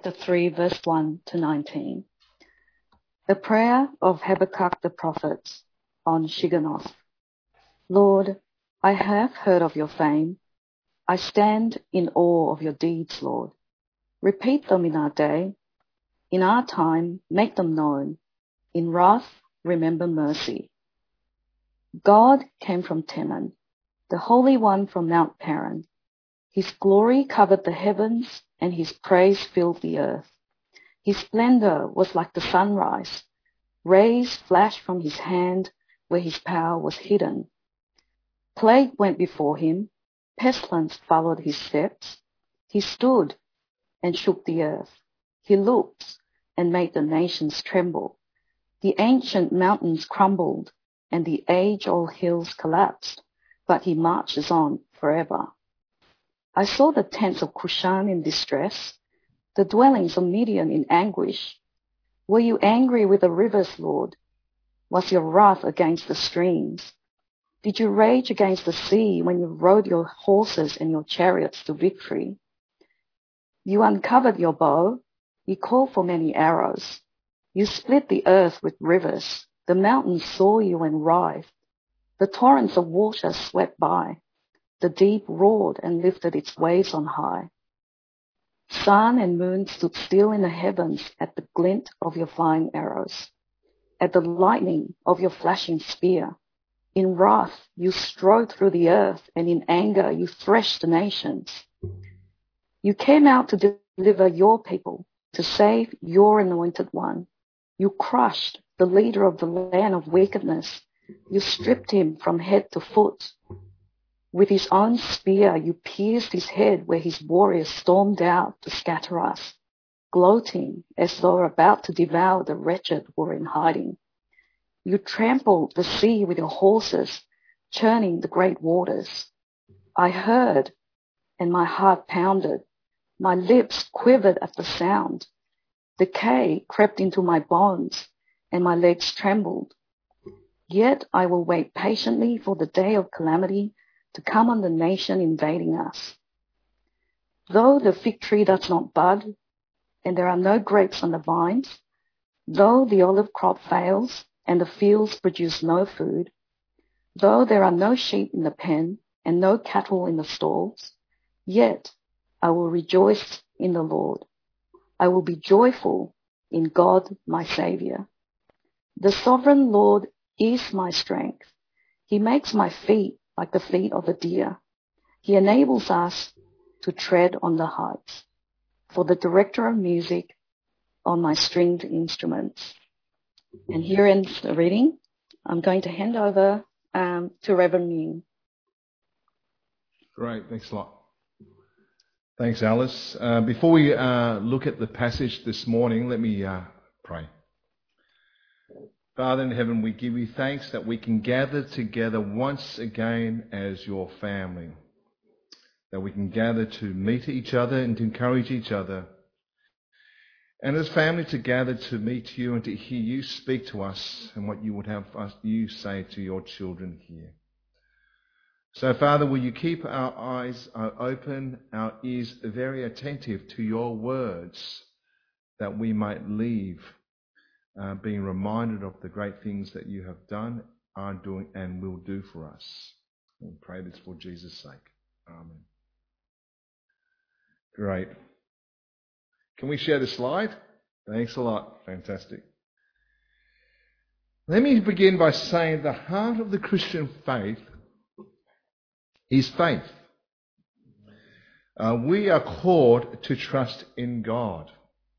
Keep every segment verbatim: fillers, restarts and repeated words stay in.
chapter three, verse one to nineteen. The prayer of Habakkuk the prophet on Shigionoth. Lord, I have heard of your fame. I stand in awe of your deeds, Lord. Repeat them in our day. In our time, make them known. In wrath, remember mercy. God came from Teman, the Holy One from Mount Paran. His glory covered the heavens, and his praise filled the earth. His splendor was like the sunrise. Rays flashed from his hand where his power was hidden. Plague went before him. Pestilence followed his steps. He stood and shook the earth. He looked and made the nations tremble. The ancient mountains crumbled, and the age-old hills collapsed, but he marches on forever. I saw the tents of Cushan in distress, the dwellings of Midian in anguish. Were you angry with the rivers, Lord? Was your wrath against the streams? Did you rage against the sea when you rode your horses and your chariots to victory? You uncovered your bow. You called for many arrows. You split the earth with rivers. The mountains saw you and writhed. The torrents of water swept by. The deep roared and lifted its waves on high. Sun and moon stood still in the heavens at the glint of your flying arrows, at the lightning of your flashing spear. In wrath you strode through the earth, and in anger you threshed the nations. You came out to deliver your people, to save your anointed one. You crushed the leader of the land of wickedness. You stripped him from head to foot. With his own spear you pierced his head where his warriors stormed out to scatter us, gloating as though about to devour the wretched who were in hiding. You trampled the sea with your horses, churning the great waters. I heard, and my heart pounded. My lips quivered at the sound. Decay crept into my bones, and my legs trembled. Yet I will wait patiently for the day of calamity to come on the nation invading us. Though the fig tree does not bud, and there are no grapes on the vines, though the olive crop fails, and the fields produce no food, though there are no sheep in the pen, and no cattle in the stalls, yet I will rejoice in the Lord. I will be joyful in God my Saviour. The sovereign Lord is my strength. He makes my feet like the feet of a deer. He enables us to tread on the heights. For the director of music on my stringed instruments. And here ends the reading. I'm going to hand over um, to Reverend Ming. Great, thanks a lot. Thanks, Alice. Uh, before we uh, look at the passage this morning, let me uh, pray. Father in heaven, we give you thanks that we can gather together once again as your family, that we can gather to meet each other and to encourage each other, and as family to gather to meet you and to hear you speak to us and what you would have us you say to your children here. So, Father, will you keep our eyes open, our ears very attentive to your words, that we might leave uh, being reminded of the great things that you have done, are doing, and will do for us. We pray this for Jesus' sake. Amen. Great. Can we share the slide? Thanks a lot. Fantastic. Let me begin by saying the heart of the Christian faith is faith. Uh, we are called to trust in God.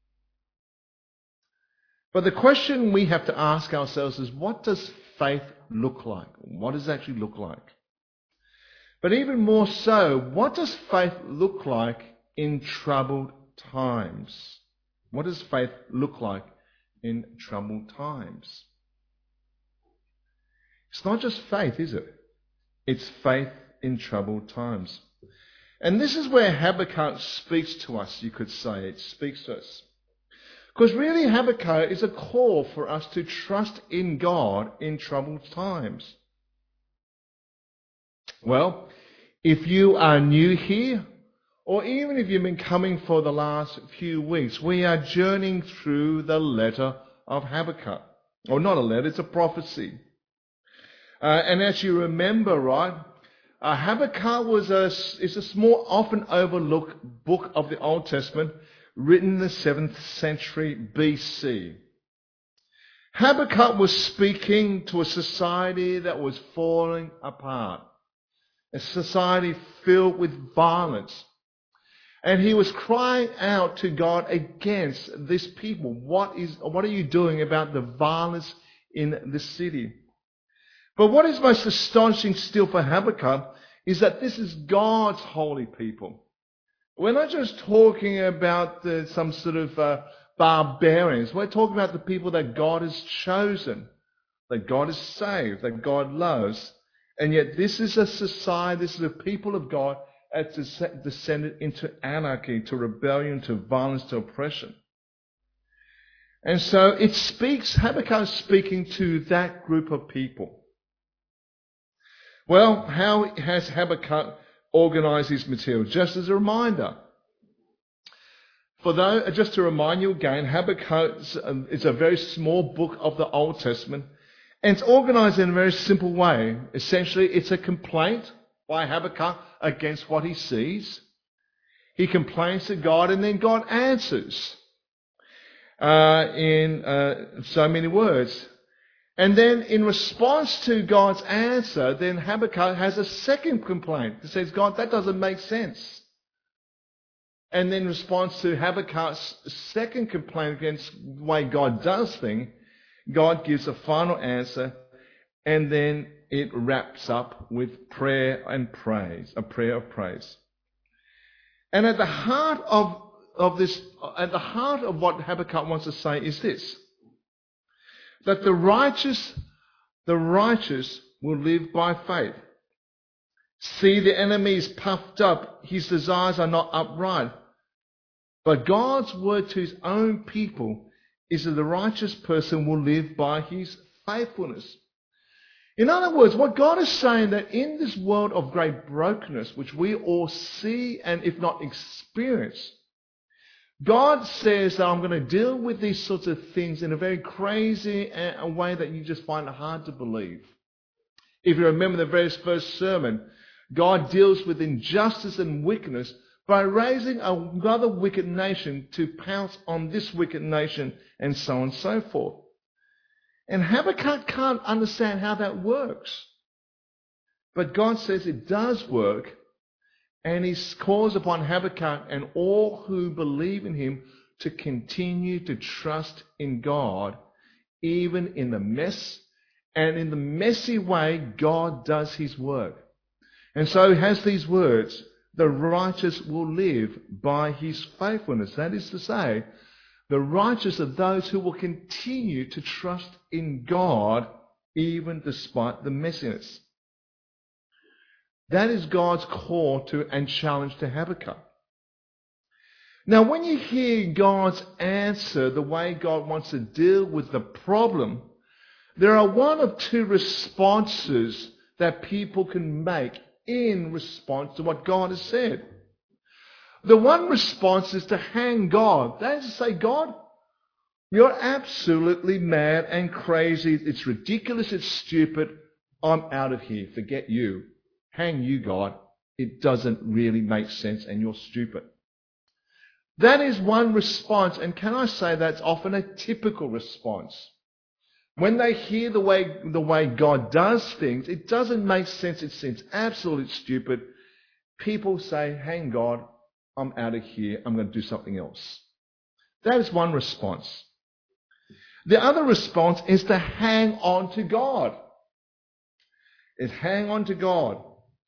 But the question we have to ask ourselves is, what does faith look like? What does it actually look like? But even more so, what does faith look like in troubled times? What does faith look like in troubled times? It's not just faith, is it? It's faith in troubled times. And this is where Habakkuk speaks to us, you could say. It speaks to us. Because really Habakkuk is a call for us to trust in God in troubled times. Well, if you are new here, or even if you've been coming for the last few weeks, we are journeying through the letter of Habakkuk. Or not a letter, it's a prophecy. Uh, and as you remember, right, uh, Habakkuk was a, is a small, often overlooked book of the Old Testament written in the seventh century B C. Habakkuk was speaking to a society that was falling apart, a society filled with violence. And he was crying out to God against this people. What is, what are you doing about the violence in the city? But what is most astonishing still for Habakkuk is that this is God's holy people. We're not just talking about the, some sort of uh, barbarians. We're talking about the people that God has chosen, that God has saved, that God loves. And yet this is a society, this is a people of God that's descended into anarchy, to rebellion, to violence, to oppression. And so it speaks, Habakkuk is speaking to that group of people. Well, how has Habakkuk organized his material? Just as a reminder. For though, just to remind you again, Habakkuk is a very small book of the Old Testament, and it's organized in a very simple way. Essentially, it's a complaint by Habakkuk against what he sees. He complains to God, and then God answers uh, in uh, so many words. And then in response to God's answer, then Habakkuk has a second complaint. He says, God, that doesn't make sense. And then in response to Habakkuk's second complaint against the way God does things, God gives a final answer, and then it wraps up with prayer and praise, a prayer of praise. And at the heart of, of this, at the heart of what Habakkuk wants to say is this, that the righteous, the righteous will live by faith. See, the enemy is puffed up, his desires are not upright. But God's word to his own people is that the righteous person will live by his faithfulness. In other words, what God is saying that in this world of great brokenness, which we all see and if not experience, God says that I'm going to deal with these sorts of things in a very crazy a way that you just find it hard to believe. If you remember the very first sermon, God deals with injustice and wickedness by raising another wicked nation to pounce on this wicked nation, and so on and so forth. And Habakkuk can't understand how that works. But God says it does work, and he calls upon Habakkuk and all who believe in him to continue to trust in God, even in the mess, and in the messy way God does his work. And so he has these words, the righteous will live by his faithfulness. That is to say, the righteous are those who will continue to trust in God even despite the messiness. That is God's call to and challenge to Habakkuk. Now, when you hear God's answer, the way God wants to deal with the problem, there are one of two responses that people can make in response to what God has said. The one response is to hang God. That is to say, God, you're absolutely mad and crazy. It's ridiculous. It's stupid. I'm out of here. Forget you. Hang you, God. It doesn't really make sense and you're stupid. That is one response. And can I say that's often a typical response? When they hear the way, the way God does things, it doesn't make sense. It seems absolutely stupid. People say, hang God, I'm out of here. I'm going to do something else. That is one response. The other response is to hang on to God. Is hang on to God.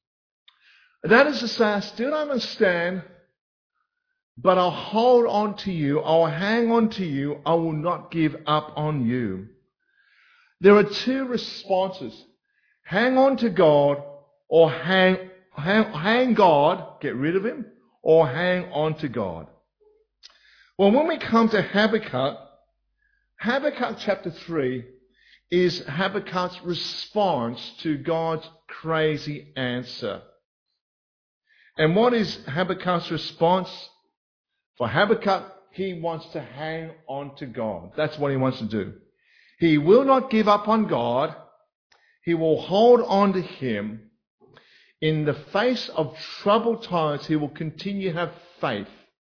That is to say, I still don't understand, but I'll hold on to you. I'll hang on to you. I will not give up on you. There are two responses. Hang on to God or hang, hang, hang God, get rid of him, or hang on to God. Well, when we come to Habakkuk, Habakkuk chapter three is Habakkuk's response to God's crazy answer. And what is Habakkuk's response? For Habakkuk, he wants to hang on to God. That's what he wants to do. He will not give up on God. He will hold on to him. In the face of troubled times, he will continue to have faith.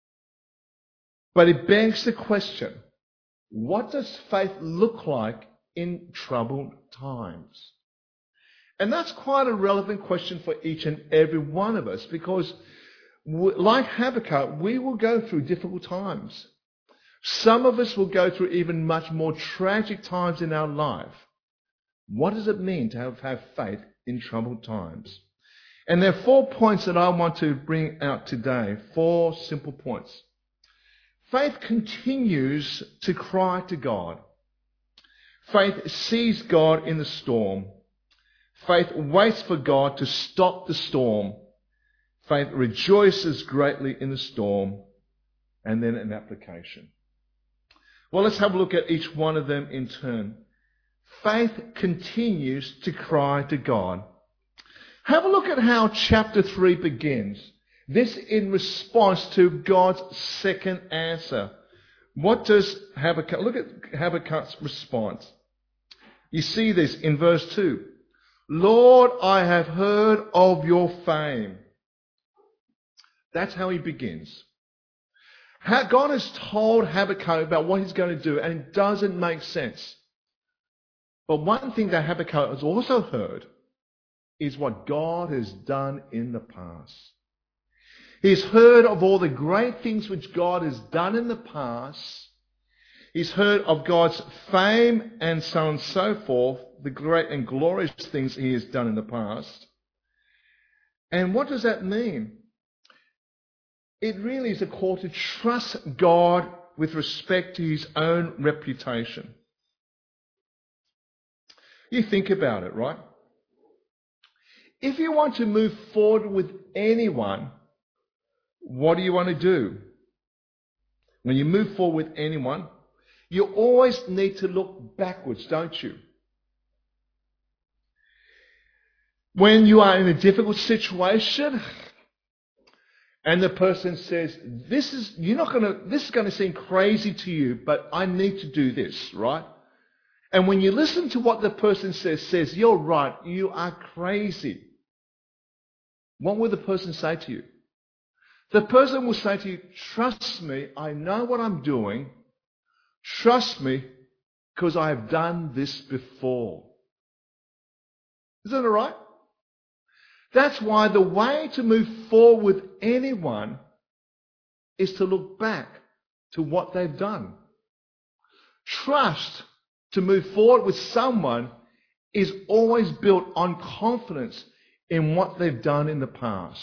But it begs the question, what does faith look like in troubled times? And that's quite a relevant question for each and every one of us, because like Habakkuk, we will go through difficult times. Some of us will go through even much more tragic times in our life. What does it mean to have, have faith in troubled times? And there are four points that I want to bring out today. Four simple points. Faith continues to cry to God. Faith sees God in the storm. Faith waits for God to stop the storm. Faith rejoices greatly in the storm. And then an application. Well, let's have a look at each one of them in turn. Faith continues to cry to God. Have a look at how chapter three begins. This in response to God's second answer. What does Habakkuk, look at Habakkuk's response. You see this in verse two. Lord, I have heard of your fame. That's how he begins. God has told Habakkuk about what he's going to do, and it doesn't make sense. But one thing that Habakkuk has also heard is what God has done in the past. He's heard of all the great things which God has done in the past. He's heard of God's fame and so on and so forth, the great and glorious things he has done in the past. And what does that mean? It really is a call to trust God with respect to his own reputation. You think about it, right? If you want to move forward with anyone, what do you want to do? When you move forward with anyone, you always need to look backwards, don't you? When you are in a difficult situation and the person says, this is, you're not going to, this is going to seem crazy to you, but I need to do this, right? And when you listen to what the person says, says, you're right, you are crazy. What will the person say to you? The person will say to you, trust me, I know what I'm doing. Trust me, because I have done this before. Isn't it right? That's why the way to move forward with anyone is to look back to what they've done. Trust to move forward with someone is always built on confidence in what they've done in the past.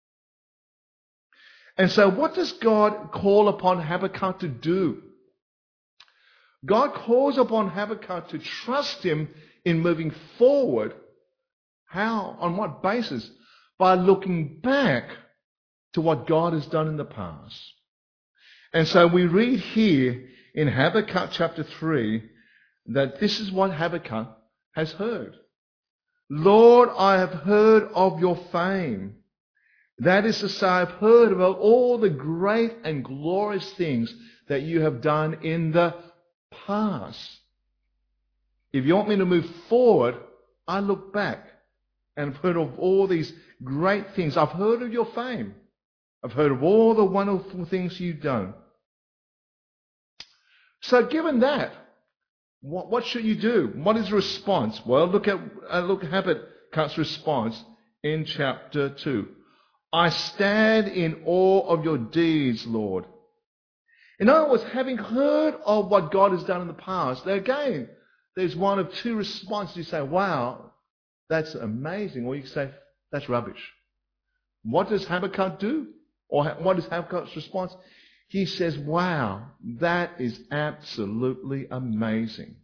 And so what does God call upon Habakkuk to do? God calls upon Habakkuk to trust him in moving forward. How? On what basis? By looking back to what God has done in the past. And so we read here in Habakkuk chapter three that this is what Habakkuk has heard. Lord, I have heard of your fame. That is to say, I've heard about all the great and glorious things that you have done in the past. If you want me to move forward, I look back and I've heard of all these great things. I've heard of your fame. I've heard of all the wonderful things you've done. So given that, what, what should you do? What is the response? Well, look at uh, look at Habakkuk's response in chapter two. I stand in awe of your deeds, Lord. In other words, having heard of what God has done in the past, there again, there's one of two responses. You say, wow, that's amazing. Or you say, that's rubbish. What does Habakkuk do? Or what is Habakkuk's response? He says, wow, that is absolutely amazing.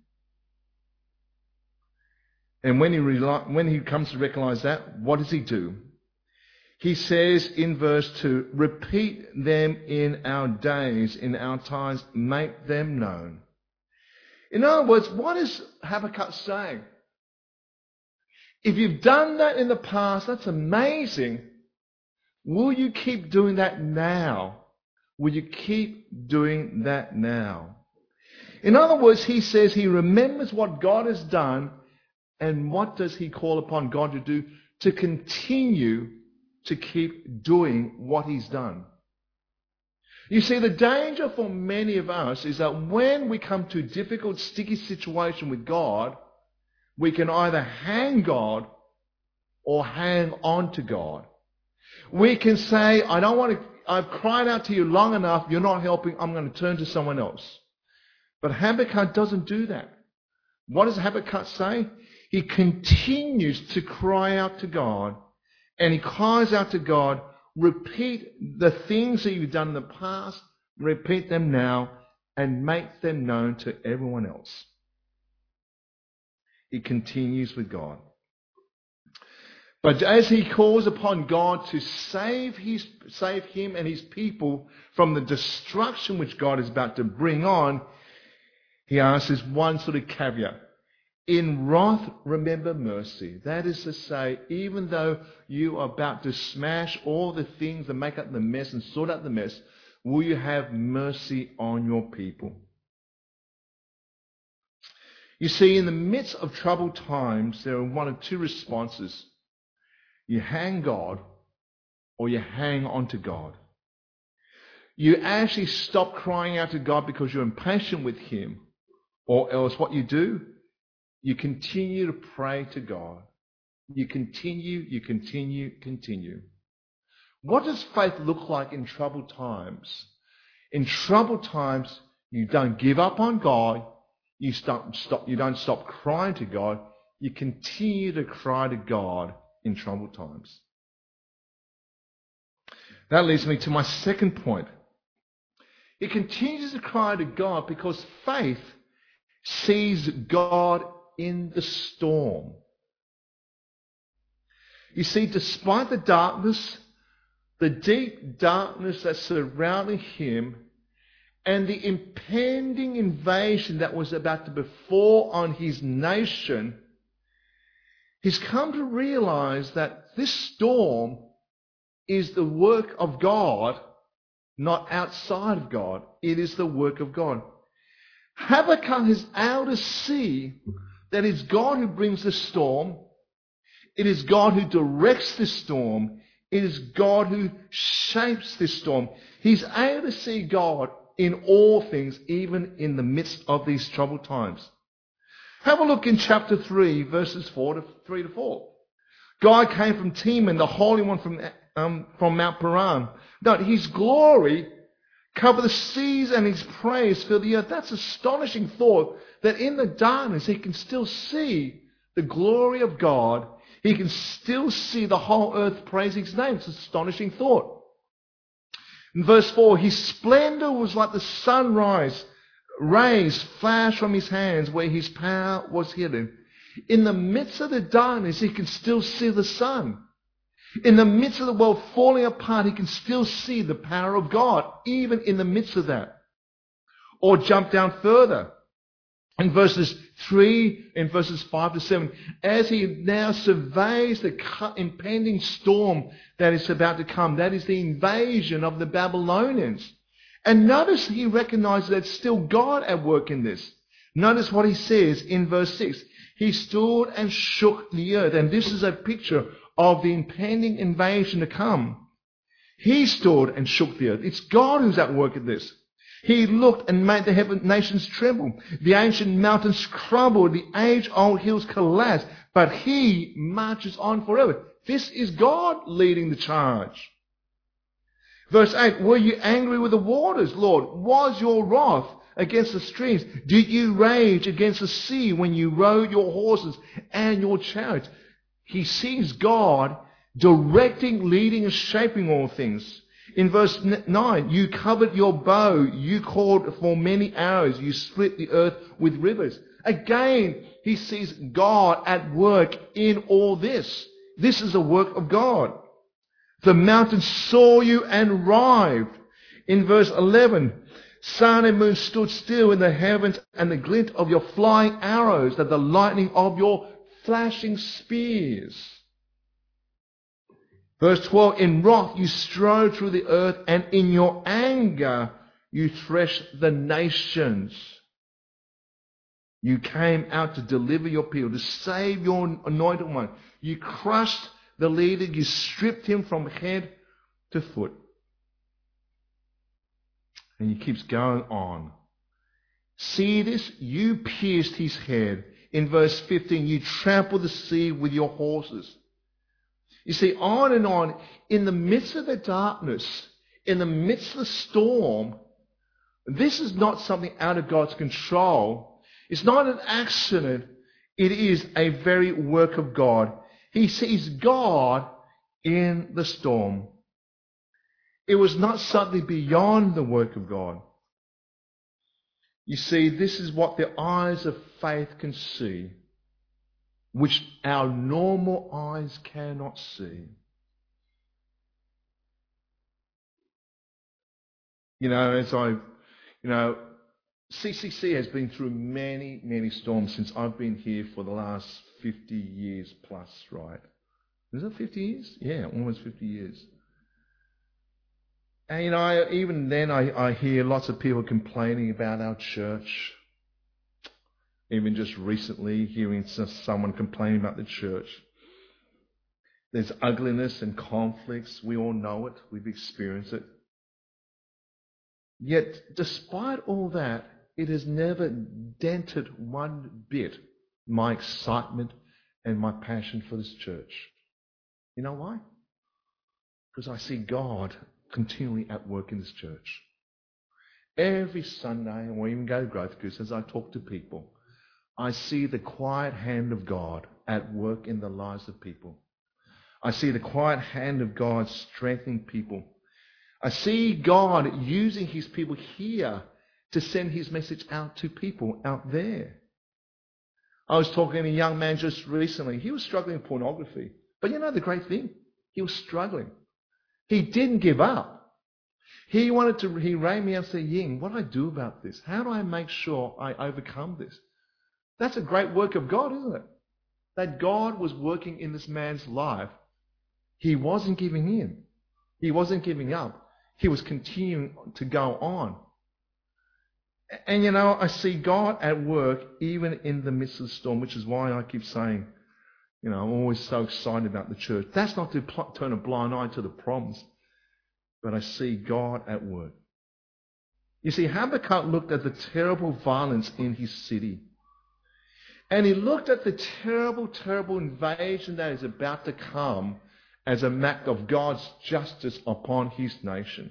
And when he, when he comes to recognize that, what does he do? He says in verse two, repeat them in our days, in our times, make them known. In other words, what is Habakkuk saying? If you've done that in the past, that's amazing. Will you keep doing that now? Will you keep doing that now? In other words, he says he remembers what God has done, and what does he call upon God to do? To continue to keep doing what he's done. You see, the danger for many of us is that when we come to a difficult, sticky situation with God, we can either hang God or hang on to God. We can say, I don't want to, I've cried out to you long enough, you're not helping, I'm going to turn to someone else. But Habakkuk doesn't do that. What does Habakkuk say? He continues to cry out to God, and he cries out to God, repeat the things that you've done in the past, repeat them now, and make them known to everyone else. He continues with God. But as he calls upon God to save his, save him and his people from the destruction which God is about to bring on, he asks this one sort of caveat. In wrath, remember mercy. That is to say, even though you are about to smash all the things that make up the mess and sort out the mess, will you have mercy on your people? You see, in the midst of troubled times, there are one of two responses. You hang God, or you hang on to God. You actually stop crying out to God because you're impatient with him, or else what you do, you continue to pray to God. You continue, you continue, continue. What does faith look like in troubled times? In troubled times, you don't give up on God. You stop, stop, you don't stop crying to God. You continue to cry to God in troubled times. That leads me to my second point. He continues to cry to God because faith sees God in the storm. You see, despite the darkness, the deep darkness that's surrounding him, and the impending invasion that was about to befall on his nation, he's come to realize that this storm is the work of God, not outside of God. It is the work of God. Habakkuk is able to see that it's God who brings the storm. It is God who directs the storm. It is God who shapes this storm. He's able to see God in all things, even in the midst of these troubled times. Have a look in chapter three, verses four to three to four. God came from Teman, the Holy One from, um, from Mount Paran. Note, his glory covered the seas and his praise filled the earth. That's astonishing thought, that in the darkness he can still see the glory of God. He can still see the whole earth praising his name. It's an astonishing thought. In verse four, his splendor was like the sunrise. Rays flashed from his hands where his power was hidden. In the midst of the darkness, he can still see the sun. In the midst of the world falling apart, he can still see the power of God, even in the midst of that. Or jump down further. In verses three, in verses five to seven, as he now surveys the impending storm that is about to come, that is the invasion of the Babylonians. And notice he recognizes that it's still God at work in this. Notice what he says in verse six. He stood and shook the earth. And this is a picture of the impending invasion to come. He stood and shook the earth. It's God who's at work at this. He looked and made the heaven nations tremble. The ancient mountains crumbled. The age-old hills collapsed. But he marches on forever. This is God leading the charge. Verse eight, were you angry with the waters, Lord? Was your wrath against the streams? Did you rage against the sea when you rode your horses and your chariots? He sees God directing, leading, and shaping all things. In verse nine, you covered your bow, you called for many arrows, you split the earth with rivers. Again, he sees God at work in all this. This is the work of God. The mountains saw you and writhed. In verse eleven, sun and moon stood still in the heavens, and the glint of your flying arrows, that the lightning of your flashing spears. Verse twelve, in wrath you strode through the earth, and in your anger you threshed the nations. You came out to deliver your people, to save your anointed one. You crushed the leader, you stripped him from head to foot. And he keeps going on. See this? You pierced his head. In verse fifteen, you trampled the sea with your horses. You see, on and on, in the midst of the darkness, in the midst of the storm, this is not something out of God's control. It's not an accident. It is a very work of God. He sees God in the storm. It was not something beyond the work of God. You see, this is what the eyes of faith can see, which our normal eyes cannot see. You know, as I, you know, C C C has been through many, many storms since I've been here for the last fifty years plus, right? Is it fifty years? Yeah, almost fifty years. And, you know, I, even then I, I hear lots of people complaining about our church. Even just recently, hearing someone complaining about the church. There's ugliness and conflicts. We all know it. We've experienced it. Yet, despite all that, it has never dented one bit my excitement and my passion for this church. You know why? Because I see God continually at work in this church. Every Sunday, or even go to Growth Groups, as I talk to people, I see the quiet hand of God at work in the lives of people. I see the quiet hand of God strengthening people. I see God using his people here to send his message out to people out there. I was talking to a young man just recently. He was struggling with pornography. But you know the great thing? He was struggling. He didn't give up. He wanted to, he rang me up and said, Ying, what do I do about this? How do I make sure I overcome this? That's a great work of God, isn't it? That God was working in this man's life. He wasn't giving in. He wasn't giving up. He was continuing to go on. And you know, I see God at work even in the midst of the storm, which is why I keep saying, you know, I'm always so excited about the church. That's not to pl- turn a blind eye to the problems, but I see God at work. You see, Habakkuk looked at the terrible violence in his city. And he looked at the terrible, terrible invasion that is about to come as a act of God's justice upon his nation.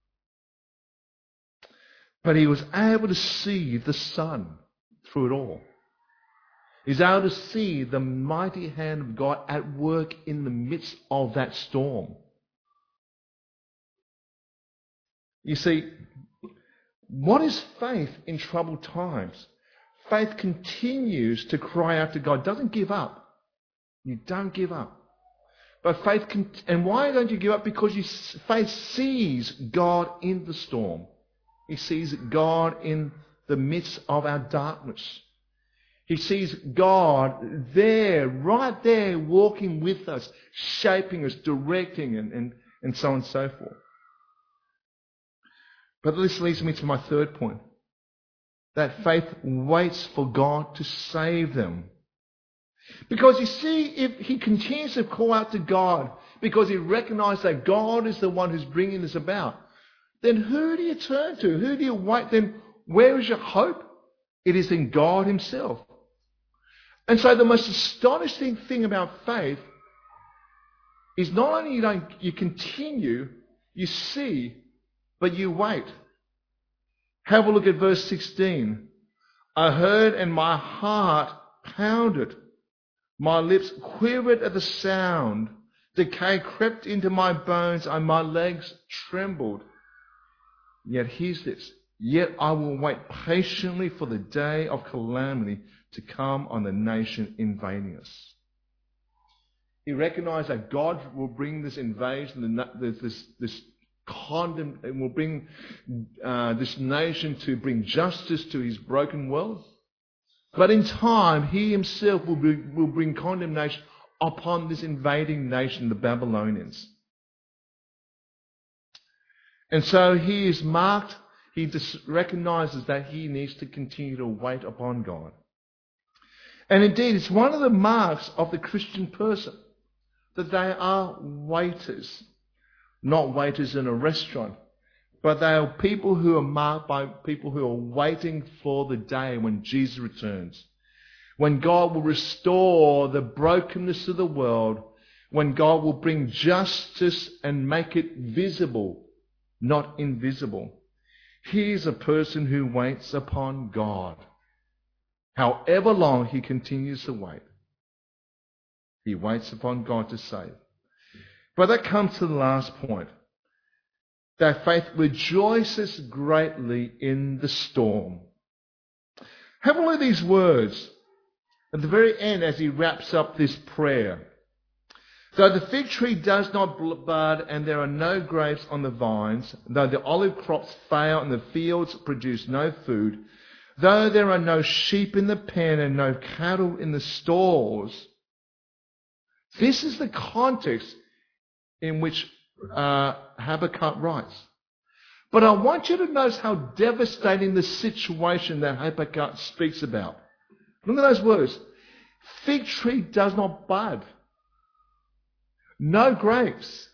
But he was able to see the sun through it all. He's able to see the mighty hand of God at work in the midst of that storm. You see, what is faith in troubled times? Faith continues to cry out to God. Doesn't give up. You don't give up. But faith, can, and why don't you give up? Because you, faith sees God in the storm. He sees God in the midst of our darkness. He sees God there, right there, walking with us, shaping us, directing, and, and, and so on and so forth. But this leads me to my third point. That faith waits for God to save them. Because you see, if he continues to call out to God because he recognizes that God is the one who's bringing this about, then who do you turn to? Who do you wait? Then where is your hope? It is in God himself. And so the most astonishing thing about faith is not only you don't you continue, you see, but you wait. Have a look at verse sixteen. I heard and my heart pounded. My lips quivered at the sound. Decay crept into my bones and my legs trembled. Yet here's this. Yet I will wait patiently for the day of calamity to come on the nation invading us. He recognized that God will bring this invasion, this, this condemn, and will bring uh, this nation to bring justice to his broken world. But in time, he himself will, be, will bring condemnation upon this invading nation, the Babylonians. And so he is marked, he dis- recognizes that he needs to continue to wait upon God. And indeed, it's one of the marks of the Christian person that they are waiters. Not waiters in a restaurant, but they are people who are marked by people who are waiting for the day when Jesus returns. When God will restore the brokenness of the world, when God will bring justice and make it visible, not invisible. He is a person who waits upon God. However long he continues to wait, he waits upon God to save. But that comes to the last point. That faith rejoices greatly in the storm. Have a look at these words at the very end as he wraps up this prayer. Though the fig tree does not bud and there are no grapes on the vines, though the olive crops fail and the fields produce no food, though there are no sheep in the pen and no cattle in the stalls. This is the context in which uh, Habakkuk writes. But I want you to notice how devastating the situation that Habakkuk speaks about. Look at those words. Fig tree does not bud. No grapes.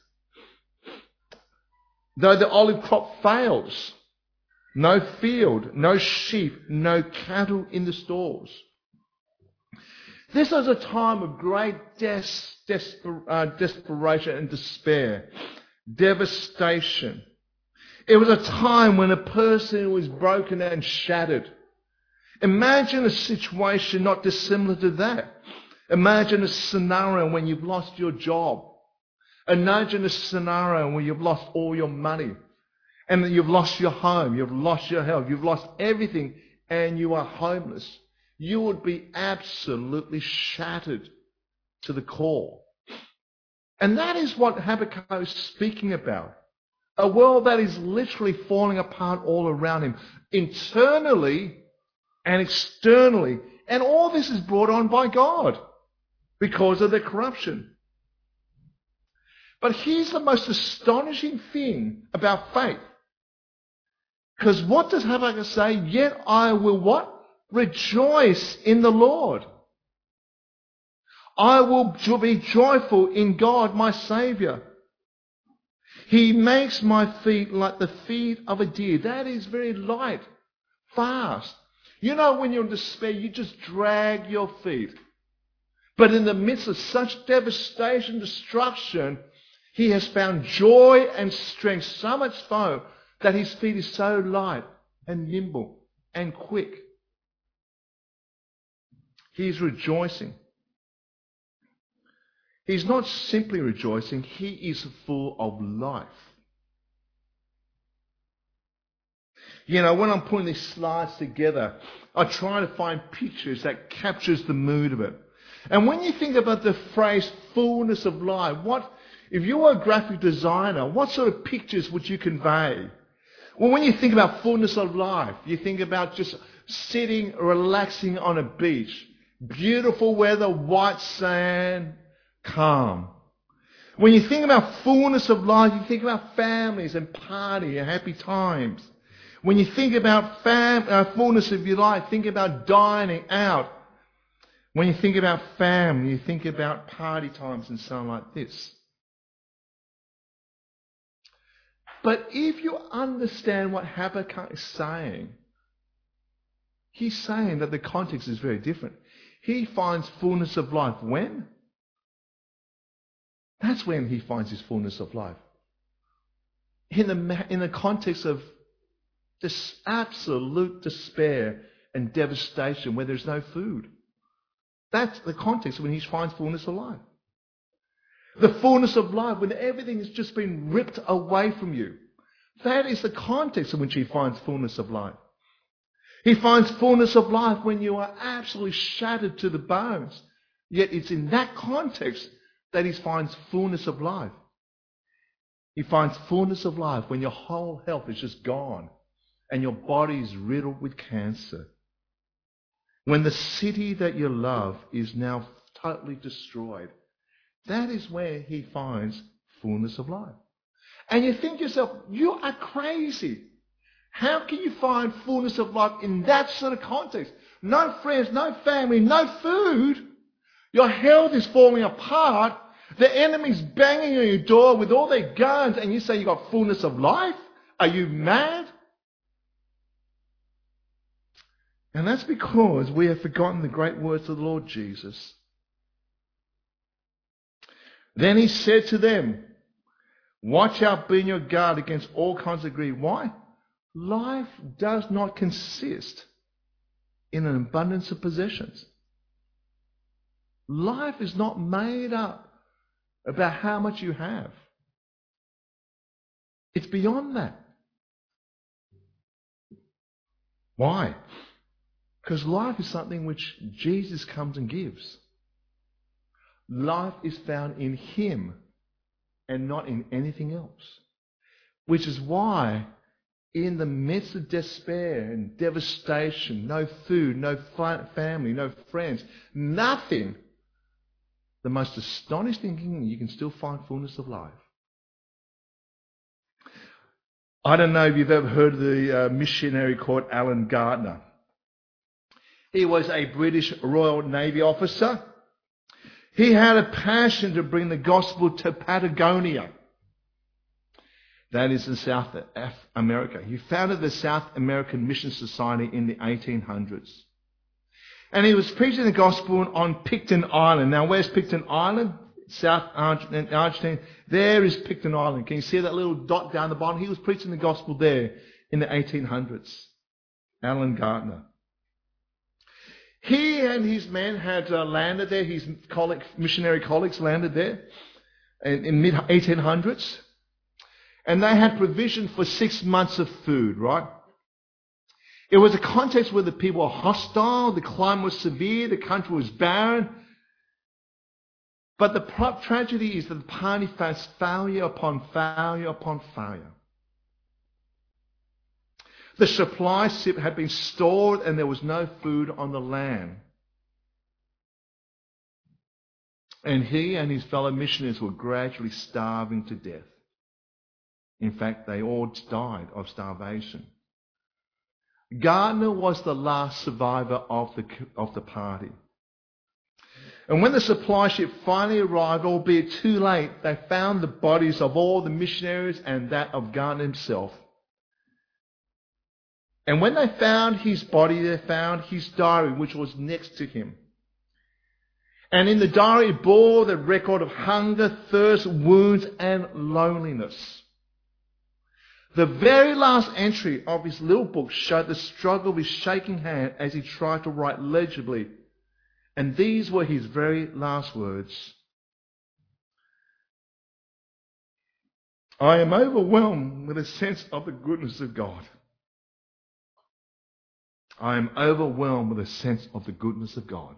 Though the olive crop fails. No field, no sheep, no cattle in the stalls. This was a time of great des- desper- uh, desperation and despair. Devastation. It was a time when a person was broken and shattered. Imagine a situation not dissimilar to that. Imagine a scenario when you've lost your job. Imagine a scenario where you've lost all your money and that you've lost your home, you've lost your health, you've lost everything and you are homeless. You would be absolutely shattered to the core. And that is what Habakkuk is speaking about. A world that is literally falling apart all around him, internally and externally. And all this is brought on by God because of the corruption. But here's the most astonishing thing about faith. Because what does Habakkuk say? Yet I will what? Rejoice in the Lord. I will be joyful in God, my Saviour. He makes my feet like the feet of a deer. That is very light, fast. You know, when you're in despair, you just drag your feet. But in the midst of such devastation, destruction, he has found joy and strength, so much so that his feet is so light and nimble and quick. He is rejoicing. He's not simply rejoicing, he is full of life. You know, when I'm putting these slides together, I try to find pictures that captures the mood of it. And when you think about the phrase fullness of life, what if you were a graphic designer, what sort of pictures would you convey? Well, when you think about fullness of life, you think about just sitting, relaxing on a beach. Beautiful weather, white sand, calm. When you think about fullness of life, you think about families and party and happy times. When you think about fam- uh, fullness of your life, think about dining out. When you think about family, you think about party times and so on like this. But if you understand what Habakkuk is saying, he's saying that the context is very different. He finds fullness of life when? That's when he finds his fullness of life. In the, in the context of this absolute despair and devastation where there's no food. That's the context when he finds fullness of life. The fullness of life when everything has just been ripped away from you. That is the context in which he finds fullness of life. He finds fullness of life when you are absolutely shattered to the bones. Yet it's in that context that he finds fullness of life. He finds fullness of life when your whole health is just gone and your body is riddled with cancer. When the city that you love is now totally destroyed. That is where he finds fullness of life. And you think to yourself, you are crazy. How can you find fullness of life in that sort of context? No friends, no family, no food. Your health is falling apart. The enemy's banging on your door with all their guns, and you say you got fullness of life? Are you mad? And that's because we have forgotten the great words of the Lord Jesus. Then he said to them, watch out, be on your guard against all kinds of greed. Why? Life does not consist in an abundance of possessions. Life is not made up about how much you have. It's beyond that. Why? Because life is something which Jesus comes and gives. Life is found in Him and not in anything else. Which is why in the midst of despair and devastation, no food, no family, no friends, nothing, the most astonishing thing, you can still find fullness of life. I don't know if you've ever heard of the uh, missionary called Alan Gardner. He was a British Royal Navy officer. He had a passion to bring the gospel to Patagonia. That is in South America. He founded the South American Mission Society in the eighteen hundreds. And he was preaching the gospel on Picton Island. Now, where's Picton Island? South Argentina. There is Picton Island. Can you see that little dot down the bottom? He was preaching the gospel there in the eighteen hundreds. Alan Gardner. He and his men had uh, landed there. His colleague, missionary colleagues landed there in, in mid eighteen hundreds. And they had provision for six months of food, right? It was a context where the people were hostile, the climate was severe, the country was barren. But the pro- tragedy is that the party faced failure upon failure upon failure. The supply ship had been stored and there was no food on the land. And he and his fellow missionaries were gradually starving to death. In fact, they all died of starvation. Gardner was the last survivor of the, of the party. And when the supply ship finally arrived, albeit too late, they found the bodies of all the missionaries and that of Gardner himself. And when they found his body, they found his diary, which was next to him. And in the diary it bore the record of hunger, thirst, wounds, and loneliness. The very last entry of his little book showed the struggle of his shaking hand as he tried to write legibly. And these were his very last words. I am overwhelmed with a sense of the goodness of God. I am overwhelmed with a sense of the goodness of God.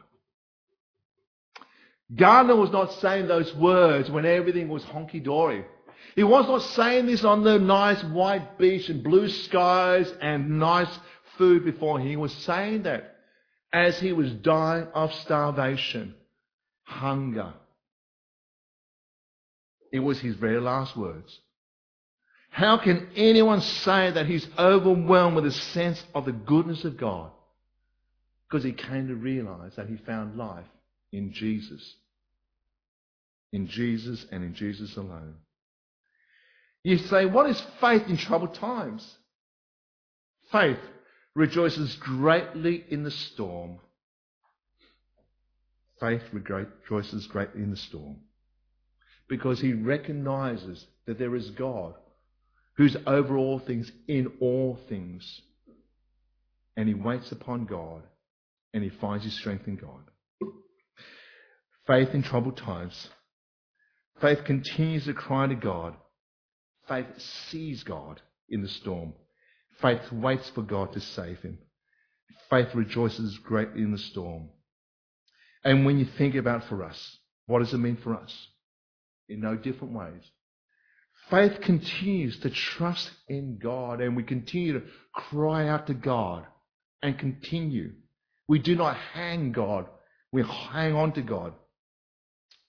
Gardner was not saying those words when everything was honky-dory. He was not saying this on the nice white beach and blue skies and nice food before him. He was saying that as he was dying of starvation, hunger. It was his very last words. How can anyone say that he's overwhelmed with a sense of the goodness of God? Because he came to realize that he found life in Jesus. In Jesus and in Jesus alone. You say, what is faith in troubled times? Faith rejoices greatly in the storm. Faith rejoices greatly in the storm. Because he recognizes that there is God who's over all things, in all things. And he waits upon God and he finds his strength in God. Faith in troubled times. Faith continues to cry to God. Faith sees God in the storm. Faith waits for God to save him. Faith rejoices greatly in the storm. And when you think about for us, what does it mean for us? In no different ways. Faith continues to trust in God, and we continue to cry out to God and continue. We do not hang God, we hang on to God.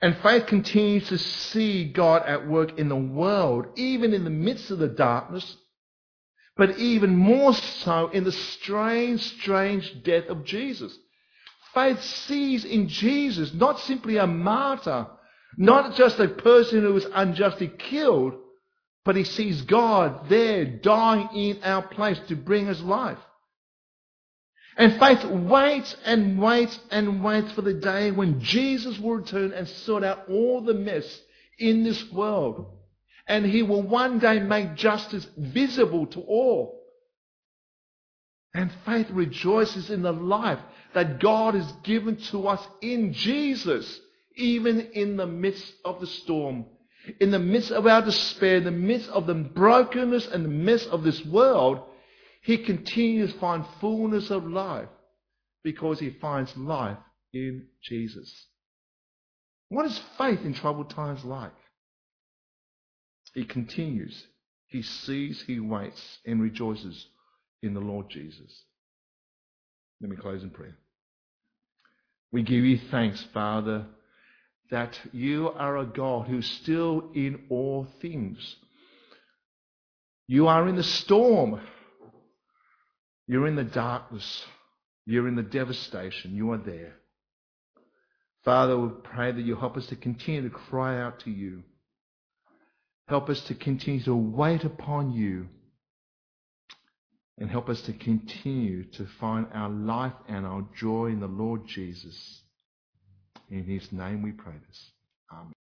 And faith continues to see God at work in the world, even in the midst of the darkness, but even more so in the strange, strange death of Jesus. Faith sees in Jesus not simply a martyr, not just a person who was unjustly killed, but he sees God there dying in our place to bring us life. And faith waits and waits and waits for the day when Jesus will return and sort out all the mess in this world. And he will one day make justice visible to all. And faith rejoices in the life that God has given to us in Jesus, even in the midst of the storm, in the midst of our despair, in the midst of the brokenness and the mess of this world. He continues to find fullness of life because he finds life in Jesus. What is faith in troubled times like? He continues. He sees, he waits, and rejoices in the Lord Jesus. Let me close in prayer. We give you thanks, Father, that you are a God who's still in all things. You are in the storm. You're in the darkness. You're in the devastation. You are there. Father, we pray that you help us to continue to cry out to you. Help us to continue to wait upon you. And help us to continue to find our life and our joy in the Lord Jesus. In his name we pray this. Amen.